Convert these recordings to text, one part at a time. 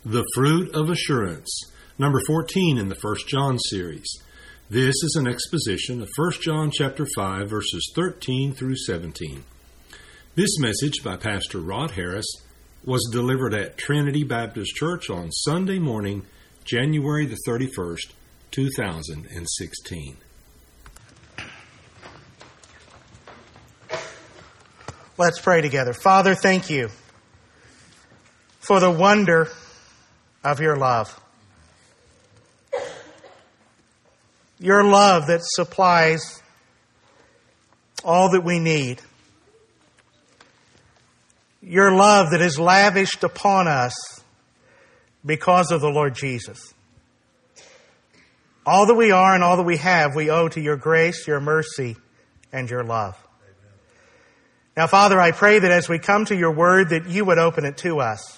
The Fruit of Assurance, number 14 in the 1 John series. This is an exposition of 1 John chapter 5, verses 13 through 17. This message by Pastor Rod Harris was delivered at Trinity Baptist Church on Sunday morning, January the 31st, 2016. Let's pray together. Father, thank you for the wonder of your love. Your love that supplies all that we need. Your love that is lavished upon us because of the Lord Jesus. All that we are and all that we have, we owe to your grace, your mercy, and your love. Now, Father, I pray that as we come to your word, that you would open it to us.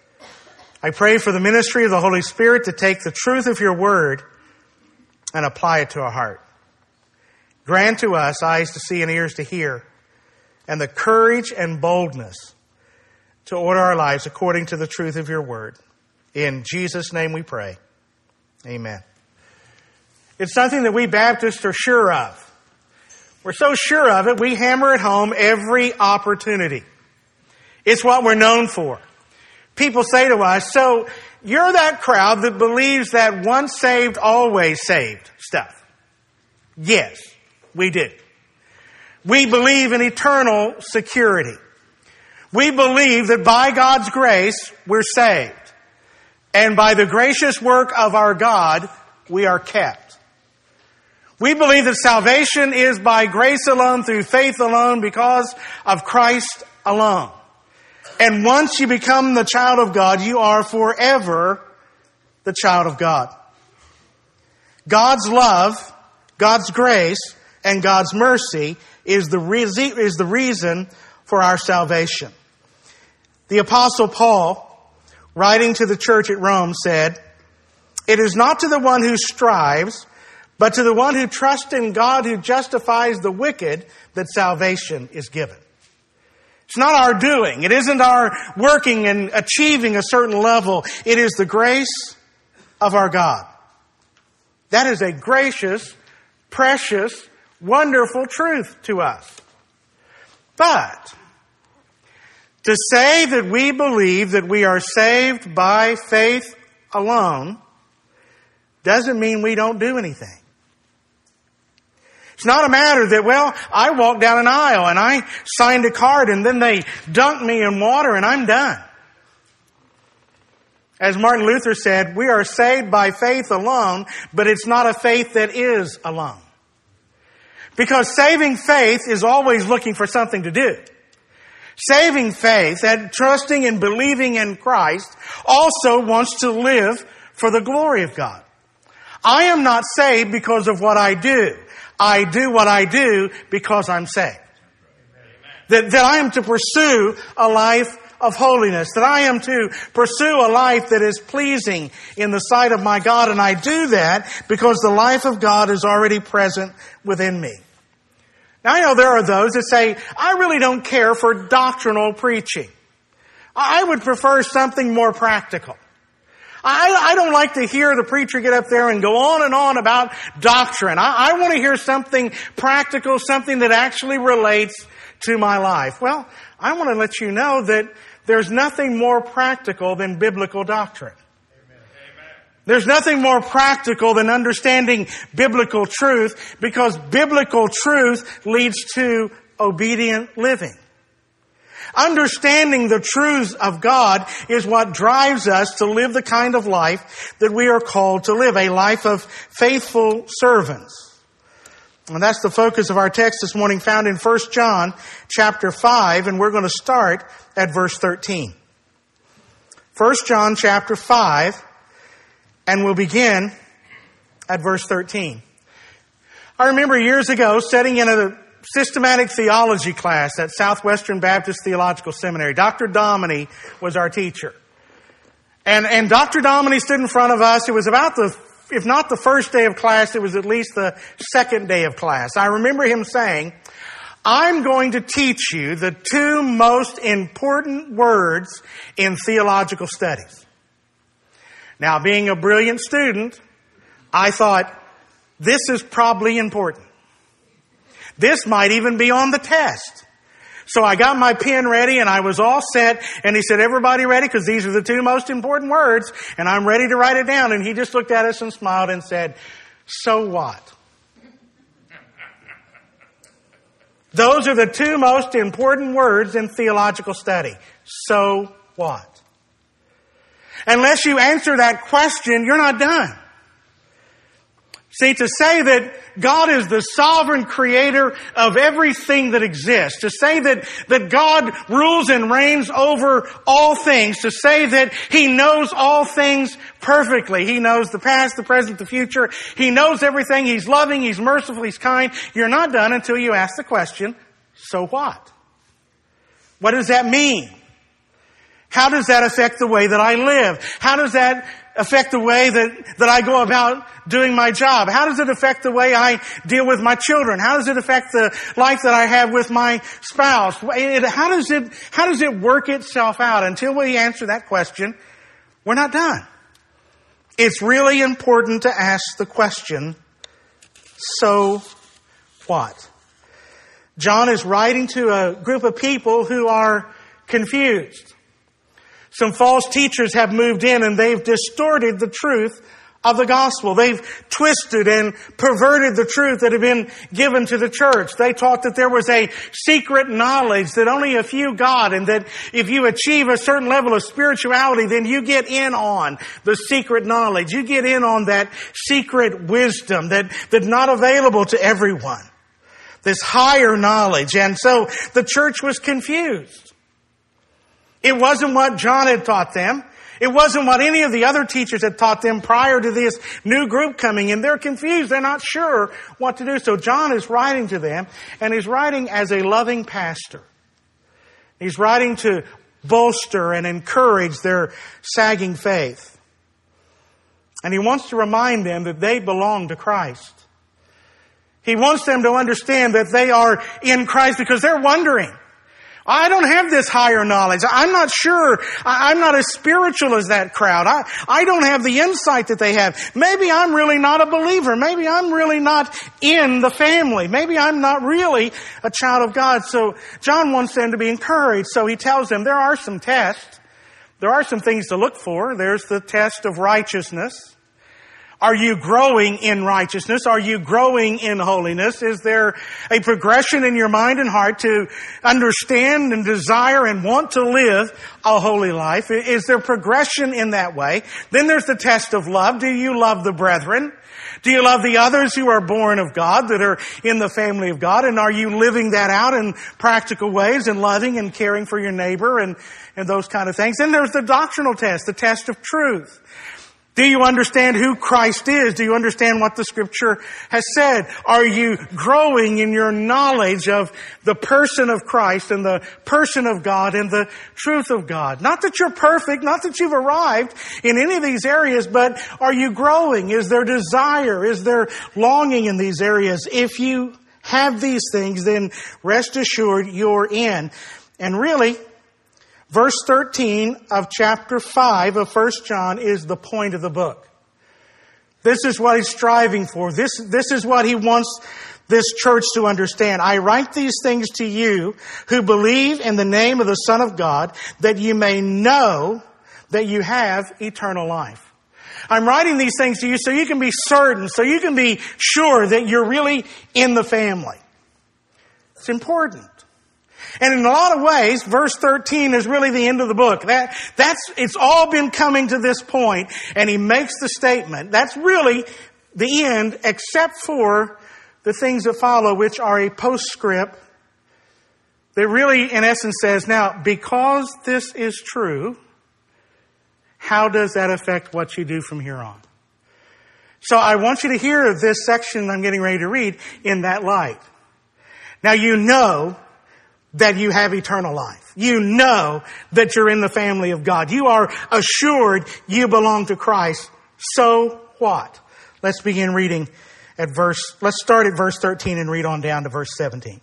I pray for the ministry of the Holy Spirit to take the truth of your word and apply it to our heart. Grant to us eyes to see and ears to hear, and the courage and boldness to order our lives according to the truth of your word. In Jesus' name we pray. Amen. It's something that we Baptists are sure of. We're so sure of it, we hammer it home every opportunity. It's what we're known for. People say to us, so you're that crowd that believes that once saved, always saved stuff. Yes, we do. We believe in eternal security. We believe that by God's grace, we're saved. And by the gracious work of our God, we are kept. We believe that salvation is by grace alone, through faith alone, because of Christ alone. And once you become the child of God, you are forever the child of God. God's love, God's grace, and God's mercy is the reason for our salvation. The Apostle Paul, writing to the church at Rome, said, "It is not to the one who strives, but to the one who trusts in God who justifies the wicked that salvation is given." It's not our doing. It isn't our working and achieving a certain level. It is the grace of our God. That is a gracious, precious, wonderful truth to us. But to say that we believe that we are saved by faith alone doesn't mean we don't do anything. It's not a matter that, well, I walked down an aisle and I signed a card and then they dunked me in water and I'm done. As Martin Luther said, we are saved by faith alone, but it's not a faith that is alone. Because saving faith is always looking for something to do. Saving faith, that trusting and believing in Christ, also wants to live for the glory of God. I am not saved because of what I do. I do what I do because I'm saved. That I am to pursue a life of holiness. That I am to pursue a life that is pleasing in the sight of my God. And I do that because the life of God is already present within me. Now, I know there are those that say, I really don't care for doctrinal preaching. I would prefer something more practical. I don't like to hear the preacher get up there and go on about doctrine. I want to hear something practical, something that actually relates to my life. Well, I want to let you know that there's nothing more practical than biblical doctrine. Amen. There's nothing more practical than understanding biblical truth, because biblical truth leads to obedient living. Understanding the truths of God is what drives us to live the kind of life that we are called to live, a life of faithful servants. And that's the focus of our text this morning, found in 1 John chapter 5, and we're going to start at verse 13. 1 John chapter 5, and we'll begin at verse 13. I remember years ago studying in a systematic theology class at Southwestern Baptist Theological Seminary. Dr. Dominy was our teacher. And Dr. Dominy stood in front of us. It was about if not the first day of class, it was at least the second day of class. I remember him saying, I'm going to teach you the two most important words in theological studies. Now, being a brilliant student, I thought, this is probably important. This might even be on the test. So I got my pen ready and I was all set. And he said, everybody ready? Because these are the two most important words. And I'm ready to write it down. And he just looked at us and smiled and said, so what? Those are the two most important words in theological study. So what? Unless you answer that question, you're not done. See, to say that God is the sovereign creator of everything that exists, to say that God rules and reigns over all things, to say that He knows all things perfectly. He knows the past, the present, the future. He knows everything. He's loving, He's merciful, He's kind. You're not done until you ask the question, so what? What does that mean? How does that affect the way that I live? How does that affect the way that I go about doing my job? How does it affect the way I deal with my children? How does it affect the life that I have with my spouse? How does it work itself out? Until we answer that question, we're not done. It's really important to ask the question, so what? John is writing to a group of people who are confused. Some false teachers have moved in and they've distorted the truth of the gospel. They've twisted and perverted the truth that had been given to the church. They taught that there was a secret knowledge that only a few got, and that if you achieve a certain level of spirituality, then you get in on the secret knowledge. You get in on that secret wisdom that's not available to everyone. This higher knowledge. And so the church was confused. It wasn't what John had taught them. It wasn't what any of the other teachers had taught them prior to this new group coming in. They're confused. They're not sure what to do. So John is writing to them, and he's writing as a loving pastor. He's writing to bolster and encourage their sagging faith. And he wants to remind them that they belong to Christ. He wants them to understand that they are in Christ because they're wondering, I don't have this higher knowledge. I'm not sure. I'm not as spiritual as that crowd. I don't have the insight that they have. Maybe I'm really not a believer. Maybe I'm really not in the family. Maybe I'm not really a child of God. So John wants them to be encouraged. So he tells them there are some tests. There are some things to look for. There's the test of righteousness. Are you growing in righteousness? Are you growing in holiness? Is there a progression in your mind and heart to understand and desire and want to live a holy life? Is there progression in that way? Then there's the test of love. Do you love the brethren? Do you love the others who are born of God, that are in the family of God? And are you living that out in practical ways and loving and caring for your neighbor and those kind of things? Then there's the doctrinal test, the test of truth. Do you understand who Christ is? Do you understand what the Scripture has said? Are you growing in your knowledge of the person of Christ and the person of God and the truth of God? Not that you're perfect, not that you've arrived in any of these areas, but are you growing? Is there desire? Is there longing in these areas? If you have these things, then rest assured you're in. And really, verse 13 of chapter 5 of 1 John is the point of the book. This is what he's striving for. This is what he wants this church to understand. I write these things to you who believe in the name of the Son of God, that you may know that you have eternal life. I'm writing these things to you so you can be certain, so you can be sure that you're really in the family. It's important. And in a lot of ways, verse 13 is really the end of the book. It's all been coming to this point, and he makes the statement. That's really the end, except for the things that follow, which are a postscript that really, in essence, says, now, because this is true, how does that affect what you do from here on? So I want you to hear this section I'm getting ready to read in that light. Now, you know that you have eternal life. You know that you're in the family of God. You are assured you belong to Christ. So what? Let's begin reading let's start at verse 13 and read on down to verse 17.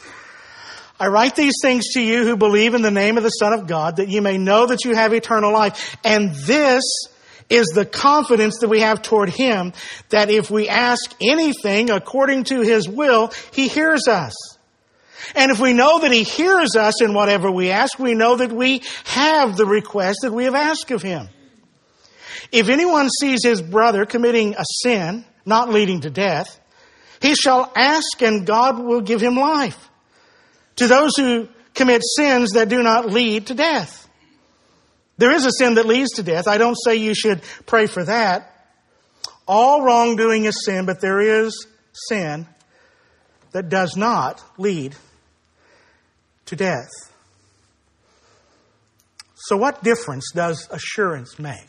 I write these things to you who believe in the name of the Son of God, that you may know that you have eternal life. And this is the confidence that we have toward Him that if we ask anything according to His will, He hears us. And if we know that He hears us in whatever we ask, we know that we have the request that we have asked of Him. If anyone sees his brother committing a sin not leading to death, he shall ask and God will give him life. To those who commit sins that do not lead to death. There is a sin that leads to death. I don't say you should pray for that. All wrongdoing is sin, but there is sin that does not lead to death. So what difference does assurance make?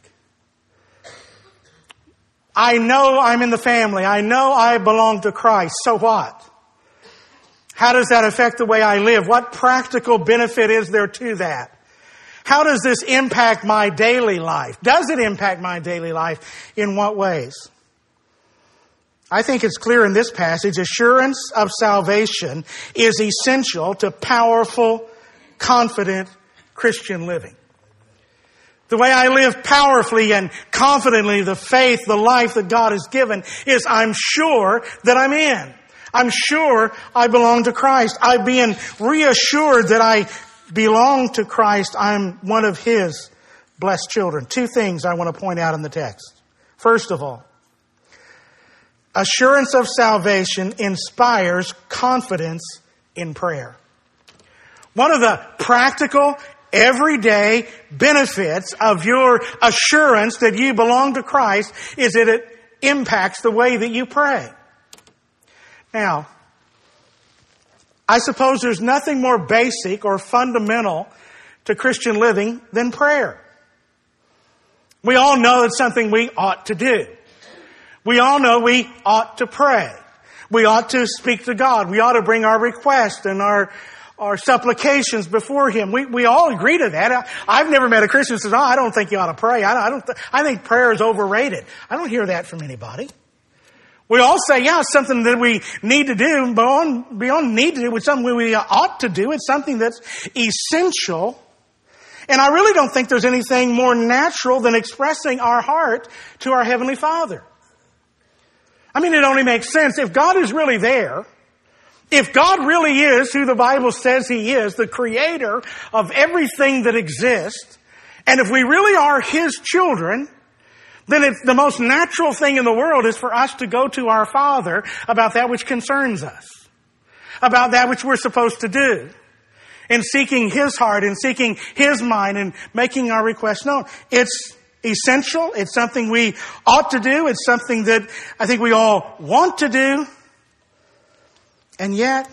I know I'm in the family. I know I belong to Christ. So what? How does that affect the way I live? What practical benefit is there to that? How does this impact my daily life? Does it impact my daily life? In what ways? I think it's clear in this passage, assurance of salvation is essential to powerful, confident Christian living. The way I live powerfully and confidently, the faith, the life that God has given is I'm sure that I'm in. I'm sure I belong to Christ. I'm being reassured that I belong to Christ. I'm one of His blessed children. Two things I want to point out in the text. First of all, assurance of salvation inspires confidence in prayer. One of the practical, everyday benefits of your assurance that you belong to Christ is that it impacts the way that you pray. Now, I suppose there's nothing more basic or fundamental to Christian living than prayer. We all know it's something we ought to do. We all know we ought to pray. We ought to speak to God. We ought to bring our requests and our supplications before Him. We all agree to that. I've never met a Christian who says, "Oh, I don't think you ought to pray. I think prayer is overrated." I don't hear that from anybody. We all say, yeah, it's something that we need to do. Beyond need to do, it's something we ought to do. It's something that's essential. And I really don't think there's anything more natural than expressing our heart to our Heavenly Father. I mean, it only makes sense. If God is really there, if God really is who the Bible says He is, the creator of everything that exists, and if we really are His children, then it's the most natural thing in the world is for us to go to our Father about that which concerns us, about that which we're supposed to do, and seeking His heart and seeking His mind and making our requests known. It's essential. It's something we ought to do. It's something that I think we all want to do. And yet,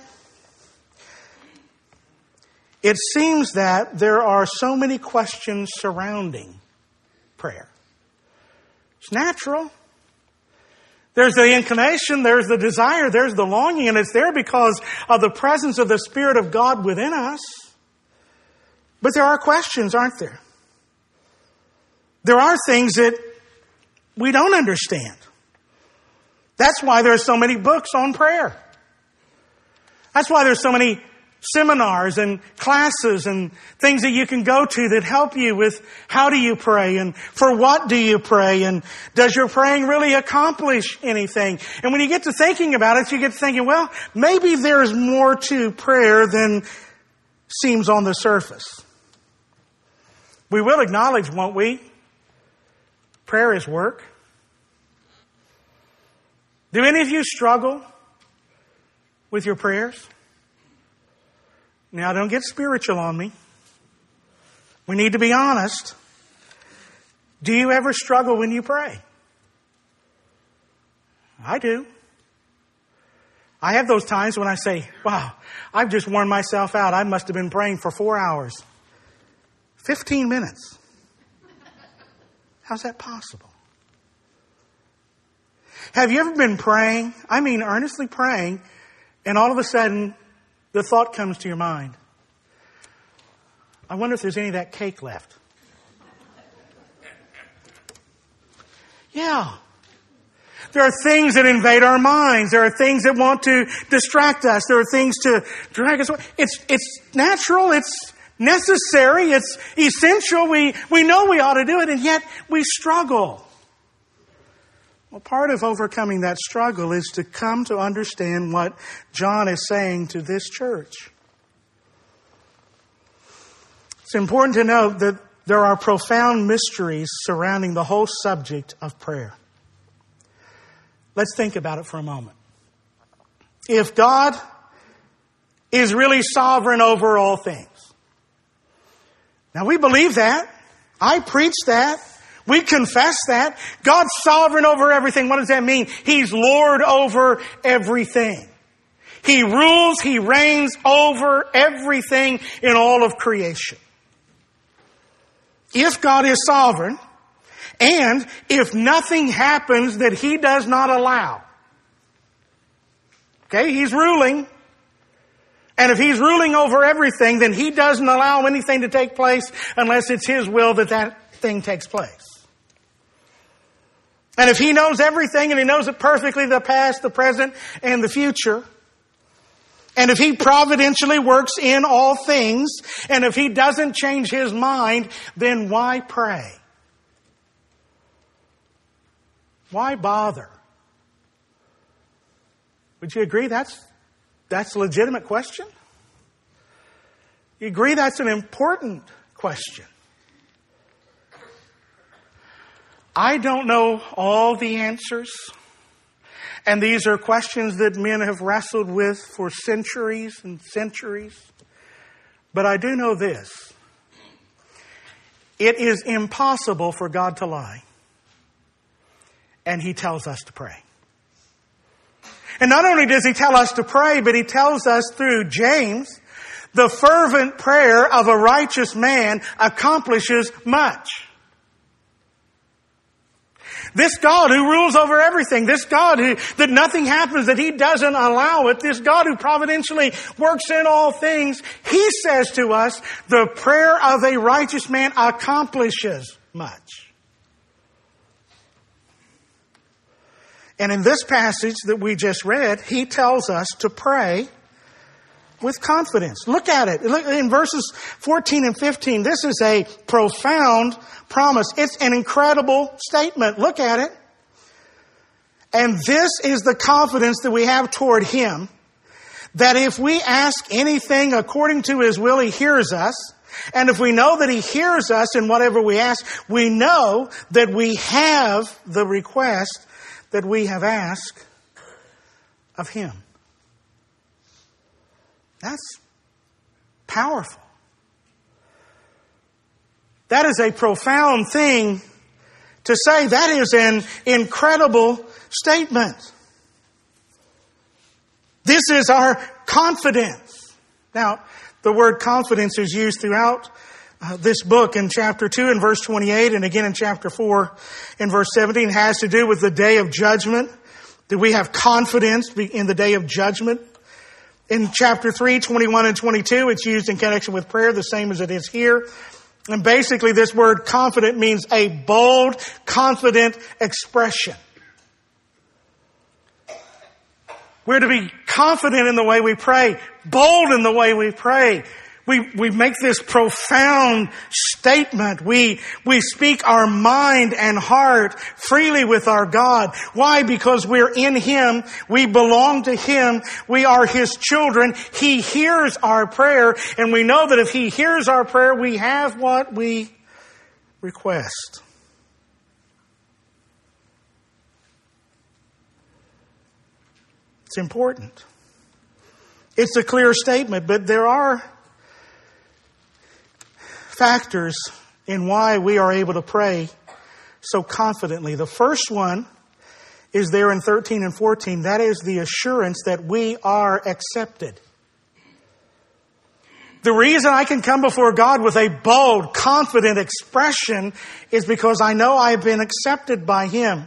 it seems that there are so many questions surrounding prayer. It's natural. There's the inclination, there's the desire, there's the longing, and it's there because of the presence of the Spirit of God within us. But there are questions, aren't there? There are things that we don't understand. That's why there are so many books on prayer. That's why there's so many seminars and classes and things that you can go to that help you with how do you pray and for what do you pray and does your praying really accomplish anything? And when you get to thinking about it, you get to thinking, well, maybe there's more to prayer than seems on the surface. We will acknowledge, won't we? Prayer is work. Do any of you struggle with your prayers? Now, don't get spiritual on me. We need to be honest. Do you ever struggle when you pray? I do. I have those times when I say, wow, I've just worn myself out. I must have been praying for 4 hours. 15 minutes. How's that possible? Have you ever been praying, I mean earnestly praying, and all of a sudden the thought comes to your mind, I wonder if there's any of that cake left. Yeah. There are things that invade our minds. There are things that want to distract us. There are things to drag us away. It's natural. It's necessary. It's essential. We know we ought to do it, and yet we struggle. Well, part of overcoming that struggle is to come to understand what John is saying to this church. It's important to note that there are profound mysteries surrounding the whole subject of prayer. Let's think about it for a moment. If God is really sovereign over all things. Now we believe that. I preach that. We confess that. God's sovereign over everything. What does that mean? He's Lord over everything. He rules, He reigns over everything in all of creation. If God is sovereign, and if nothing happens that He does not allow, okay, He's ruling, and if He's ruling over everything, then He doesn't allow anything to take place unless it's His will that that thing takes place. And if He knows everything, and He knows it perfectly, the past, the present, and the future, and if He providentially works in all things, and if He doesn't change His mind, then why pray? Why bother? Would you agree that's a legitimate question? You agree that's an important question? I don't know all the answers. And these are questions that men have wrestled with for centuries and centuries. But I do know this. It is impossible for God to lie. And He tells us to pray. And not only does He tell us to pray, but He tells us through James, the fervent prayer of a righteous man accomplishes much. This God who rules over everything, this God that nothing happens, that He doesn't allow it, this God who providentially works in all things, He says to us, the prayer of a righteous man accomplishes much. And in this passage that we just read, He tells us to pray with confidence. Look at it. Look in verses 14 and 15. This is a profound promise. It's an incredible statement. Look at it. And this is the confidence that we have toward Him, that if we ask anything according to His will, He hears us. And if we know that He hears us in whatever we ask, we know that we have the request that we have asked of Him. That's powerful. That is a profound thing to say. That is an incredible statement. This is our confidence. Now, the word confidence is used throughout this book in chapter 2 and verse 28 and again in chapter 4 and verse 17. It has to do with the day of judgment. Do we have confidence in the day of judgment? In chapter 3, 21 and 22, it's used in connection with prayer, the same as it is here. And basically this word confident means a bold, confident expression. We're to be confident in the way we pray, bold in the way we pray. We make this profound statement. We speak our mind and heart freely with our God. Why? Because we're in Him. We belong to Him. We are His children. He hears our prayer. And we know that if He hears our prayer, we have what we request. It's important. It's a clear statement, but there are factors in why we are able to pray so confidently. The first one is there in 13 and 14. That is the assurance that we are accepted. The reason I can come before God with a bold, confident expression is because I know I've been accepted by Him.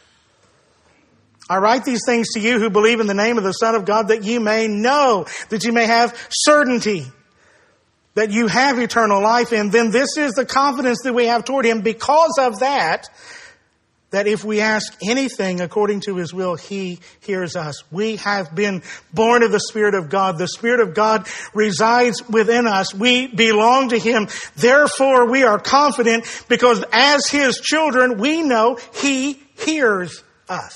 I write these things to you who believe in the name of the Son of God, that you may know, that you may have certainty that you have eternal life. And then this is the confidence that we have toward Him. Because of that, that if we ask anything according to His will, He hears us. We have been born of the Spirit of God. The Spirit of God resides within us. We belong to Him. Therefore, we are confident because as His children, we know He hears us.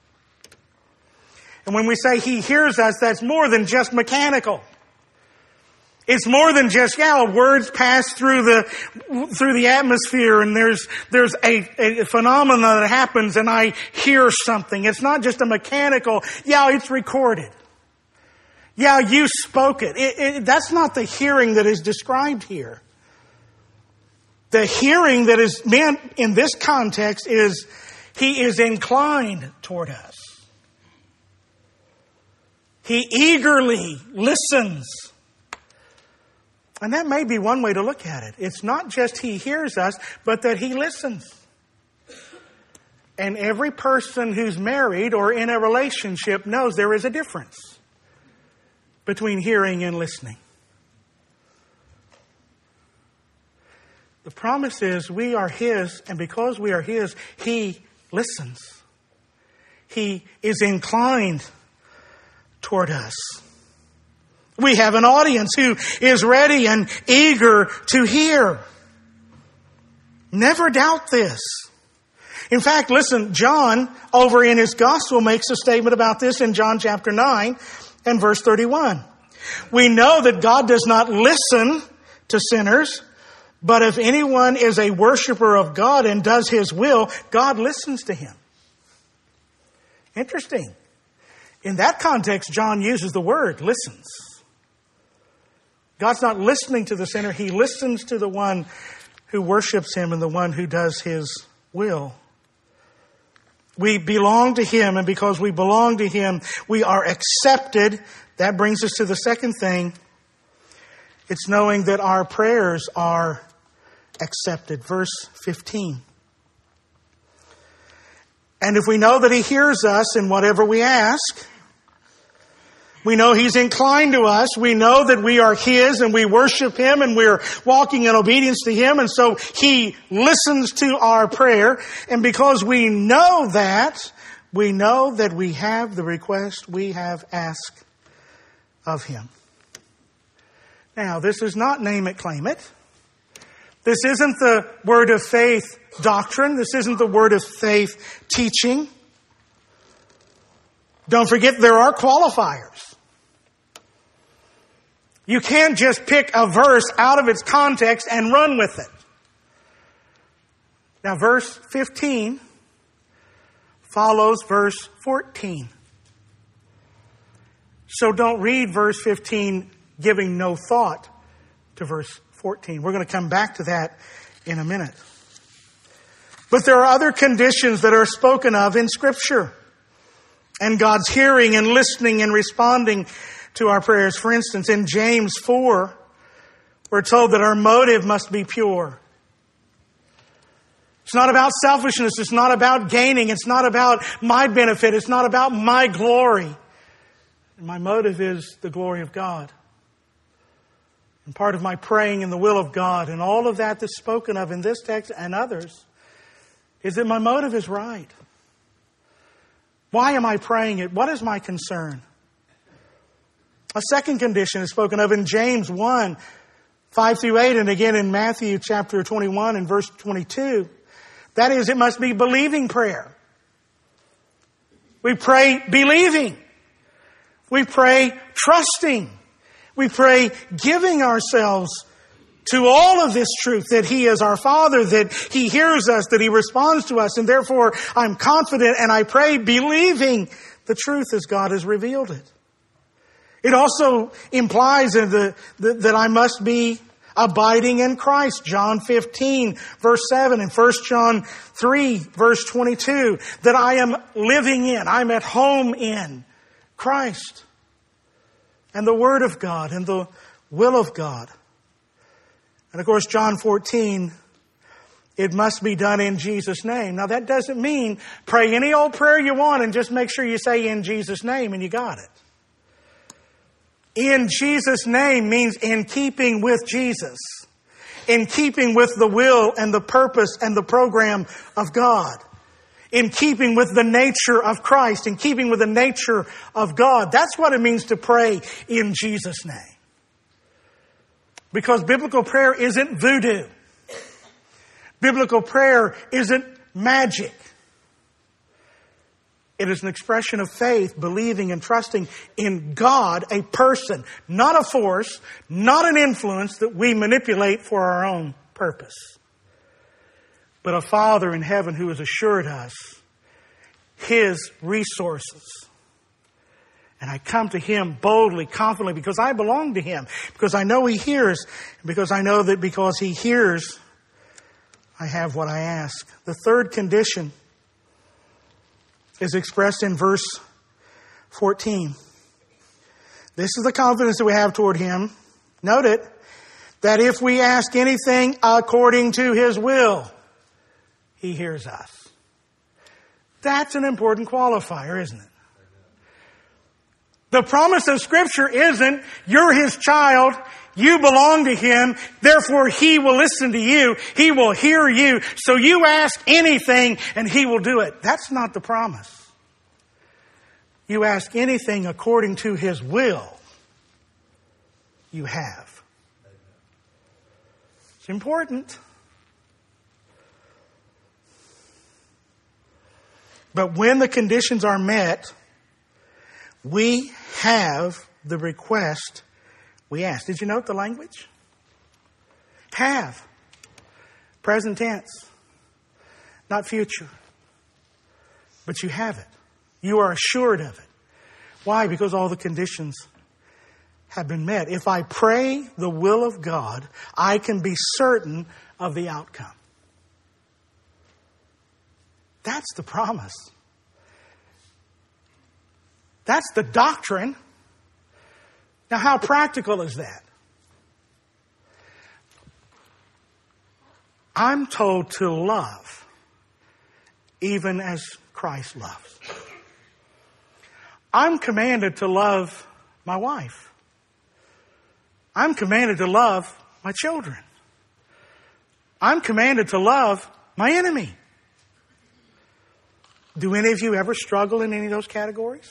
And when we say He hears us, that's more than just mechanical. It's more than just, words pass through the atmosphere and there's a phenomenon that happens and I hear something. It's not just a mechanical, it's recorded. You spoke it. That's not the hearing that is described here. The hearing that is meant in this context is He is inclined toward us. He eagerly listens. And that may be one way to look at it. It's not just He hears us, but that He listens. And every person who's married or in a relationship knows there is a difference between hearing and listening. The promise is we are His, and because we are His, He listens. He is inclined toward us. We have an audience who is ready and eager to hear. Never doubt this. In fact, listen, John over in his gospel makes a statement about this in John chapter 9 and verse 31. We know that God does not listen to sinners, but if anyone is a worshiper of God and does His will, God listens to him. Interesting. In that context, John uses the word listens. God's not listening to the sinner. He listens to the one who worships Him and the one who does His will. We belong to Him, and because we belong to Him, we are accepted. That brings us to the second thing. It's knowing that our prayers are accepted. Verse 15. And if we know that He hears us in whatever we ask, we know He's inclined to us. We know that we are His and we worship Him and we're walking in obedience to Him. And so He listens to our prayer. And because we know that we have the request we have asked of Him. Now, this is not name it, claim it. This isn't the word of faith doctrine. This isn't the word of faith teaching. Don't forget there are qualifiers. You can't just pick a verse out of its context and run with it. Now, verse 15 follows verse 14. So don't read verse 15 giving no thought to verse 14. We're going to come back to that in a minute. But there are other conditions that are spoken of in Scripture. And God's hearing and listening and responding to our prayers. For instance, in James 4, we're told that our motive must be pure. It's not about selfishness. It's not about gaining. It's not about my benefit. It's not about my glory. My motive is the glory of God. And part of my praying in the will of God and all of that that's spoken of in this text and others is that my motive is right. Why am I praying it? What is my concern? A second condition is spoken of in James 1, 5 through 8, and again in Matthew chapter 21 and verse 22. That is, it must be believing prayer. We pray believing. We pray trusting. We pray giving ourselves to all of this truth, that He is our Father, that He hears us, that He responds to us, and therefore I'm confident and I pray believing the truth as God has revealed it. It also implies that I must be abiding in Christ. John 15, verse 7, and 1 John 3, verse 22, that I am living in, I'm at home in Christ and the Word of God and the will of God. And of course, John 14, it must be done in Jesus' name. Now that doesn't mean pray any old prayer you want and just make sure you say in Jesus' name and you got it. In Jesus' name means in keeping with Jesus. In keeping with the will and the purpose and the program of God. in keeping with the nature of Christ, in keeping with the nature of God. That's what it means to pray in Jesus' name. Because biblical prayer isn't voodoo. Biblical prayer isn't magic. It is an expression of faith, believing and trusting in God, a person, not a force, not an influence that we manipulate for our own purpose, but a Father in heaven who has assured us His resources. And I come to Him boldly, confidently, because I belong to Him, because I know He hears, because I know that because He hears, I have what I ask. The third condition is expressed in verse 14. This is the confidence that we have toward Him. Note it, that if we ask anything according to His will, He hears us. That's an important qualifier, isn't it? The promise of Scripture isn't, you're His child, you belong to Him, therefore He will listen to you, He will hear you, so you ask anything and He will do it. That's not the promise. You ask anything according to His will, you have. It's important. But when the conditions are met, we have the request we ask. Did you note the language? Have. Present tense. Not future. But you have it. You are assured of it. Why? Because all the conditions have been met. If I pray the will of God, I can be certain of the outcome. That's the promise. That's the doctrine. Now, how practical is that? I'm told to love even as Christ loves. I'm commanded to love my wife. I'm commanded to love my children. I'm commanded to love my enemy. Do any of you ever struggle in any of those categories?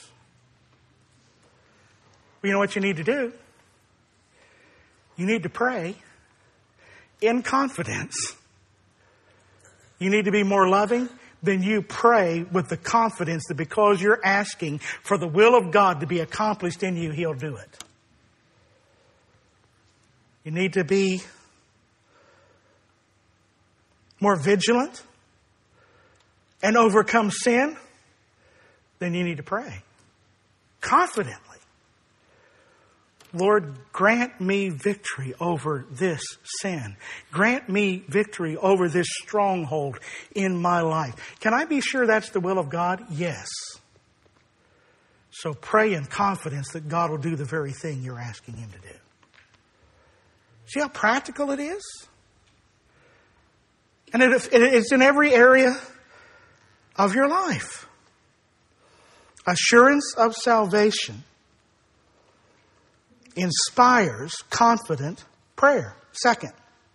Well, you know what you need to do? You need to pray in confidence. You need to be more loving. Then you pray with the confidence that because you're asking for the will of God to be accomplished in you, He'll do it. You need to be more vigilant and overcome sin. Then you need to pray confidently. Lord, grant me victory over this sin. Grant me victory over this stronghold in my life. Can I be sure that's the will of God? Yes. So pray in confidence that God will do the very thing you're asking Him to do. See how practical it is? And it's in every area of your life. Assurance of salvation inspires confident prayer. Second,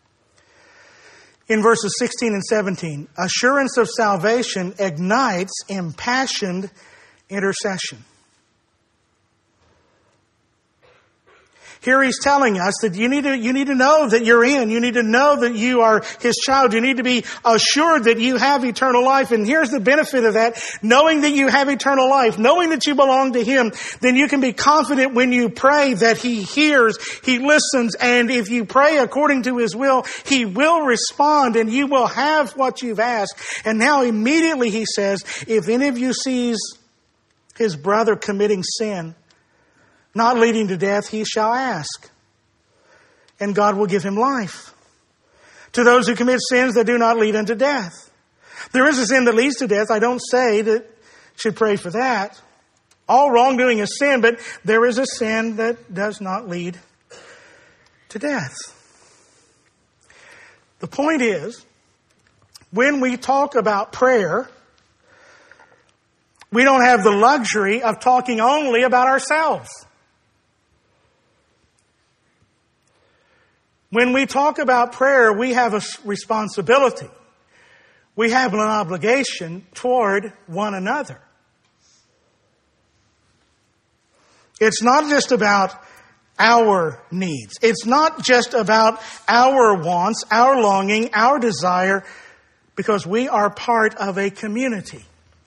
in verses 16 and 17, assurance of salvation ignites impassioned intercession. Here he's telling us that you need to know that you're in. You need to know that you are His child. You need to be assured that you have eternal life. And here's the benefit of that. Knowing that you have eternal life, knowing that you belong to Him, then you can be confident when you pray that He hears, He listens, and if you pray according to His will, He will respond and you will have what you've asked. And now immediately he says, if any of you sees his brother committing sin, not leading to death, he shall ask, and God will give him life. To those who commit sins that do not lead unto death. There is a sin that leads to death. I don't say that should pray for that. All wrongdoing is sin, but there is a sin that does not lead to death. The point is, when we talk about prayer, we don't have the luxury of talking only about ourselves. When we talk about prayer, we have a responsibility. we have an obligation toward one another. It's not just about our needs. It's not just about our wants, our longing, our desire, because we are part of a community.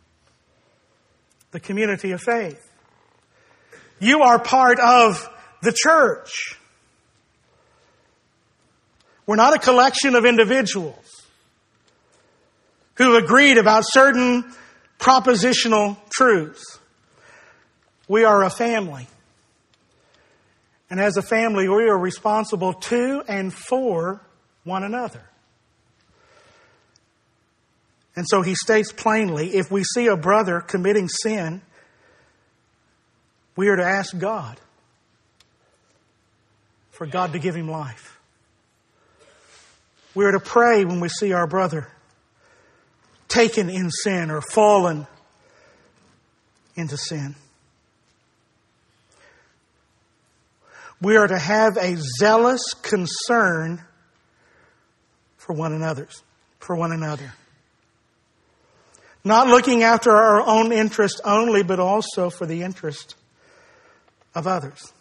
The community of faith. You are part of the church. We're not a collection of individuals who agreed about certain propositional truths. We are a family. And as a family, we are responsible to and for one another. And so he states plainly, if we see a brother committing sin, we are to ask God for God to give him life. We are to pray when we see our brother taken in sin or fallen into sin. We are to have a zealous concern for one another. Not looking after our own interest only, but also for the interest of others.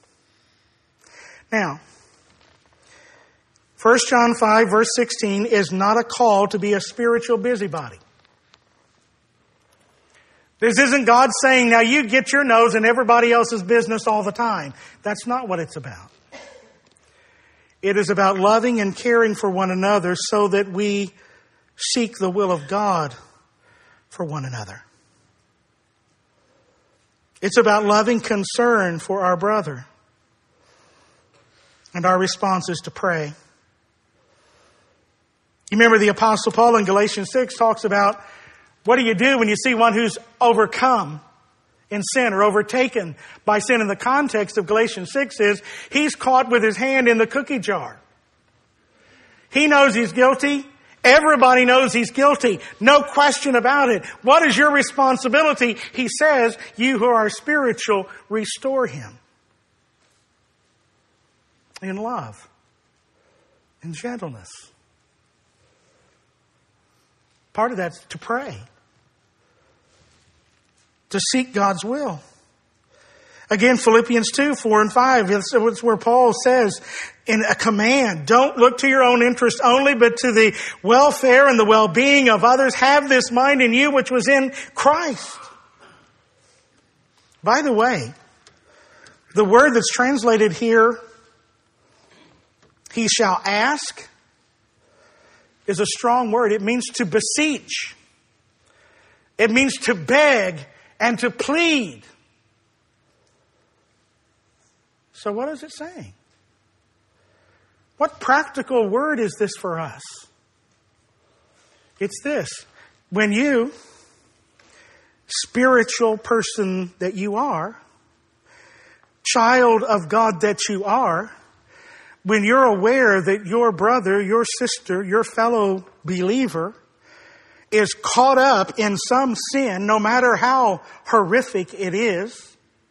Now, 1 John 5, verse 16 is not a call to be a spiritual busybody. This isn't God saying, now you get your nose in everybody else's business all the time. That's not what it's about. It is about loving and caring for one another so that we seek the will of God for one another. It's about loving concern for our brother. And our response is to pray. You remember the Apostle Paul in Galatians 6 talks about what do you do when you see one who's overcome in sin or overtaken by sin? In the context of Galatians 6 is he's caught with his hand in the cookie jar. He knows he's guilty. Everybody knows he's guilty. No question about it. What is your responsibility? He says, you who are spiritual, restore him. In love. In gentleness. Part of that's to pray. To seek God's will. Again, Philippians 2, 4 and 5. It's where Paul says in a command, don't look to your own interest only, but to the welfare and the well-being of others. Have this mind in you which was in Christ. By the way, the word that's translated here, he shall ask, is a strong word. It means to beseech. It means to beg and to plead. So what is it saying? What practical word is this for us? It's this. When you, spiritual person that you are, child of God that you are, when you're aware that your brother, your sister, your fellow believer is caught up in some sin, no matter how horrific it is,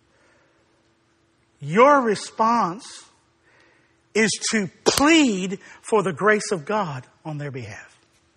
your response is to plead for the grace of God on their behalf.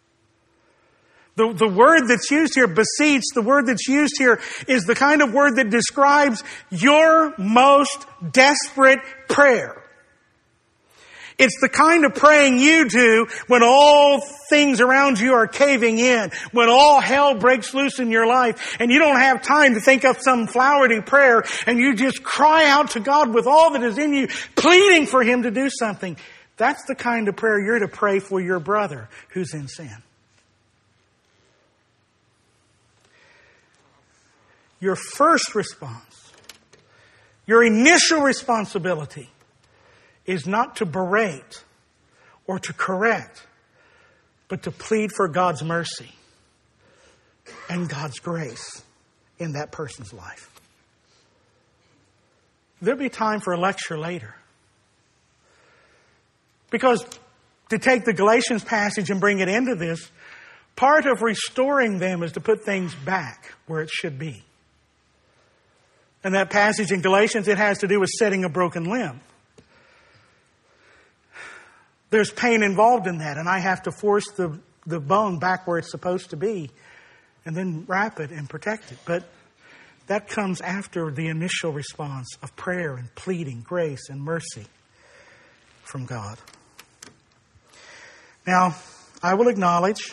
The word that's used here, beseech, the word that's used here is the kind of word that describes your most desperate prayer. It's the kind of praying you do when all things around you are caving in, when all hell breaks loose in your life, and you don't have time to think up some flowery prayer, and you just cry out to God with all that is in you, pleading for Him to do something. That's the kind of prayer you're to pray for your brother who's in sin. Your first response, your initial responsibility, is not to berate or to correct, but to plead for God's mercy and God's grace in that person's life. There'll be time for a lecture later. Because to take the Galatians passage and bring it into this, part of restoring them is to put things back where it should be. And that passage in Galatians, it has to do with setting a broken limb. There's pain involved in that, and I have to force the the bone back where it's supposed to be and then wrap it and protect it. But that comes after the initial response of prayer and pleading grace and mercy from God. Now, I will acknowledge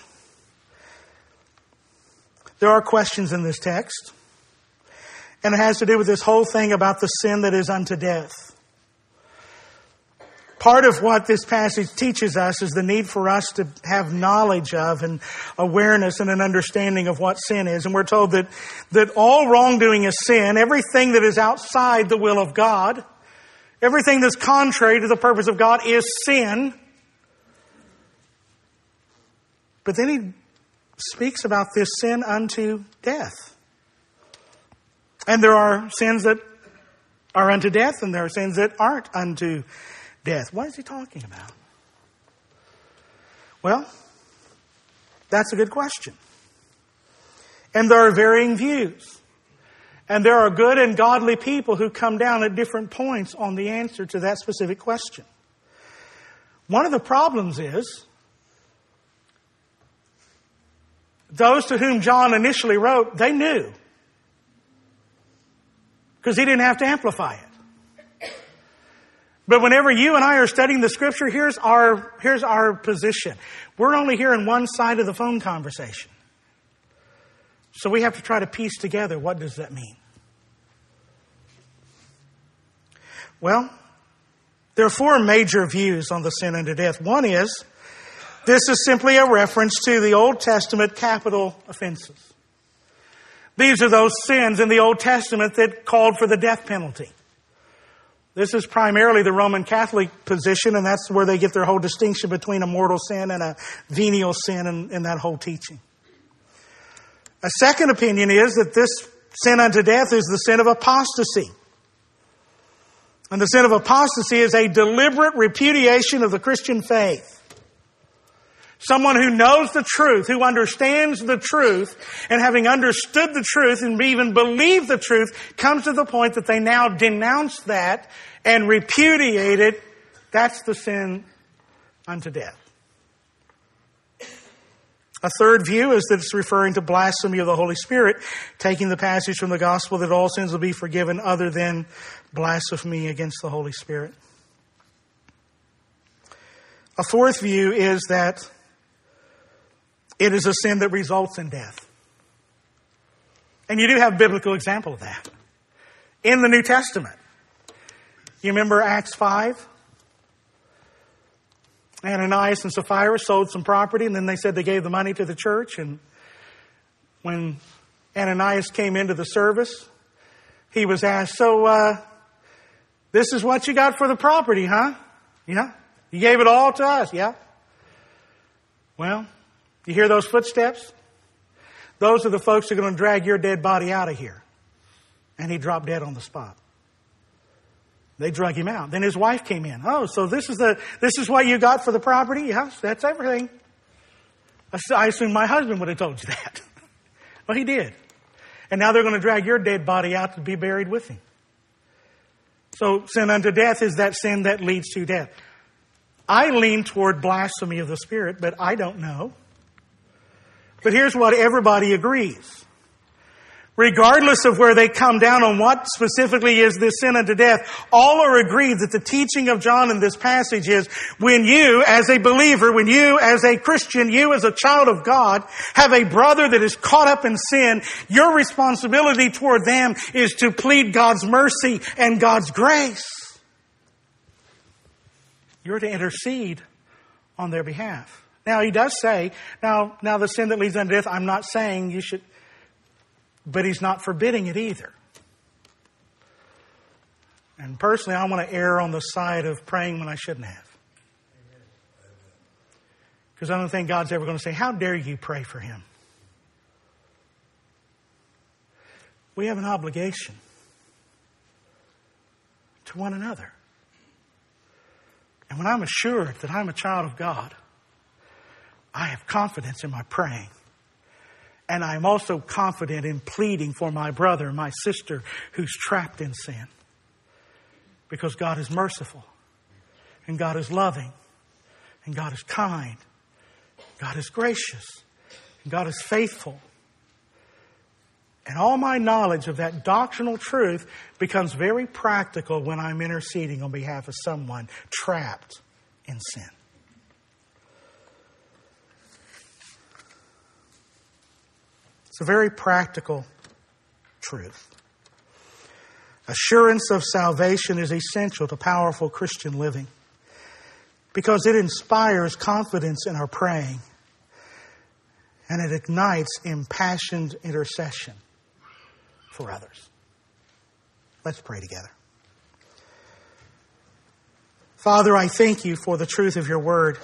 there are questions in this text, and it has to do with this whole thing about the sin that is unto death. Part of what this passage teaches us is the need for us to have knowledge of and awareness and an understanding of what sin is. And we're told that all wrongdoing is sin. Everything that is outside the will of God, everything that's contrary to the purpose of God is sin. But then he speaks about this sin unto death. And there are sins that are unto death, and there are sins that aren't unto death. What is he talking about? Well, that's a good question. And there are varying views. And there are good and godly people who come down at different points on the answer to that specific question. One of the problems is those to whom John initially wrote, they knew. Because he didn't have to amplify it. But whenever you and I are studying the Scripture, here's our position. We're only hearing one side of the phone conversation. So we have to try to piece together, what does that mean? Well, there are four major views on the sin unto death. One is, this is simply a reference to the Old Testament capital offenses. These are those sins in the Old Testament that called for the death penalty. This is primarily the Roman Catholic position, and that's where they get their whole distinction between a mortal sin and a venial sin in that whole teaching. A second opinion is that this sin unto death is the sin of apostasy. And the sin of apostasy is a deliberate repudiation of the Christian faith. Someone who knows the truth, who understands the truth, and having understood the truth and even believed the truth, comes to the point that they now denounce that and repudiate it. That's the sin unto death. A third view is that it's referring to blasphemy of the Holy Spirit, taking the passage from the gospel that all sins will be forgiven other than blasphemy against the Holy Spirit. A fourth view is that it is a sin that results in death. And you do have a biblical example of that in the New Testament. You remember Acts 5? Ananias and Sapphira sold some property, and then they said they gave the money to the church. And when Ananias came into the service, he was asked, so this is what you got for the property, huh? Yeah? You gave it all to us, yeah? Well, you hear those footsteps? Those are the folks who are going to drag your dead body out of here. And he dropped dead on the spot. They drug him out. Then his wife came in. Oh, so this is what you got for the property? Yes, that's everything. I assume my husband would have told you that. Well, he did. And now they're going to drag your dead body out to be buried with him. So sin unto death is that sin that leads to death. I lean toward blasphemy of the Spirit, but I don't know. But here's what everybody agrees. Regardless of where they come down on what specifically is this sin unto death, all are agreed that the teaching of John in this passage is when you as a believer, when you as a Christian, you as a child of God, have a brother that is caught up in sin, your responsibility toward them is to plead God's mercy and God's grace. You're to intercede on their behalf. Now, he does say, now the sin that leads unto death, I'm not saying you should, but he's not forbidding it either. And personally, I want to err on the side of praying when I shouldn't have. Because I don't think God's ever going to say, how dare you pray for him? We have an obligation to one another. And when I'm assured that I'm a child of God, I have confidence in my praying. And I'm also confident in pleading for my brother, my sister, who's trapped in sin. Because God is merciful. And God is loving. And God is kind. God is gracious. God is faithful. And all my knowledge of that doctrinal truth becomes very practical when I'm interceding on behalf of someone trapped in sin. It's a very practical truth. Assurance of salvation is essential to powerful Christian living because it inspires confidence in our praying and it ignites impassioned intercession for others. Let's pray together. Father, I thank you for the truth of your word.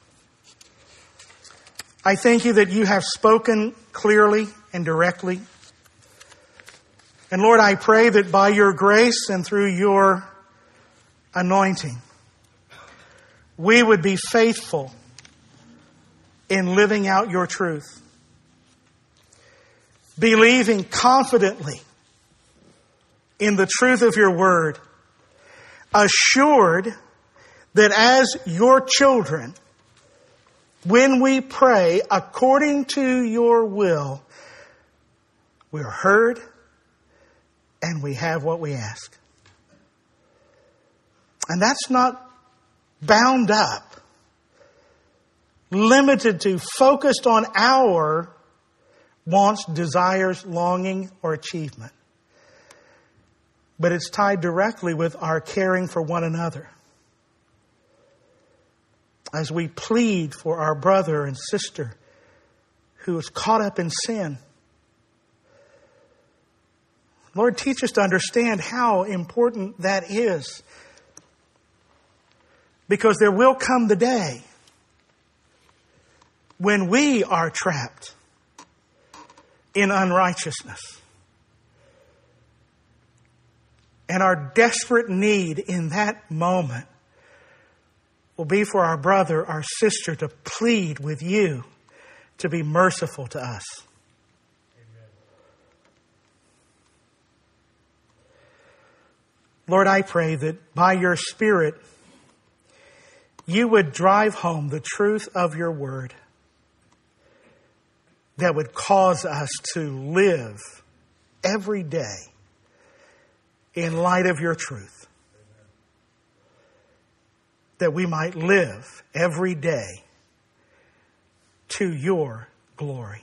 I thank you that you have spoken clearly and directly. And Lord, I pray that by your grace and through your anointing, we would be faithful in living out your truth, believing confidently in the truth of your word, assured that as your children, when we pray according to your will, we are heard and we have what we ask. And that's not bound up, limited to, focused on our wants, desires, longing, or achievement. But it's tied directly with our caring for one another. As we plead for our brother and sister who is caught up in sin. Lord, teach us to understand how important that is. Because there will come the day when we are trapped in unrighteousness. And our desperate need in that moment will be for our brother, our sister to plead with you to be merciful to us. Amen. Lord, I pray that by your Spirit, you would drive home the truth of your word that would cause us to live every day in light of your truth. That we might live every day to your glory.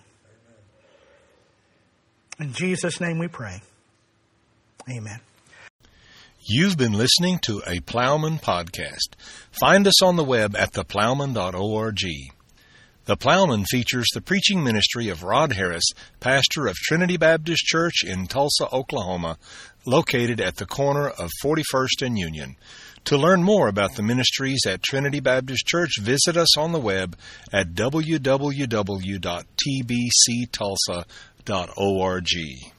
In Jesus' name we pray. Amen. You've been listening to a Plowman podcast. Find us on the web at theplowman.org. The Plowman features the preaching ministry of Rod Harris, pastor of Trinity Baptist Church in Tulsa, Oklahoma, located at the corner of 41st and Union. To learn more about the ministries at Trinity Baptist Church, visit us on the web at www.tbctulsa.org.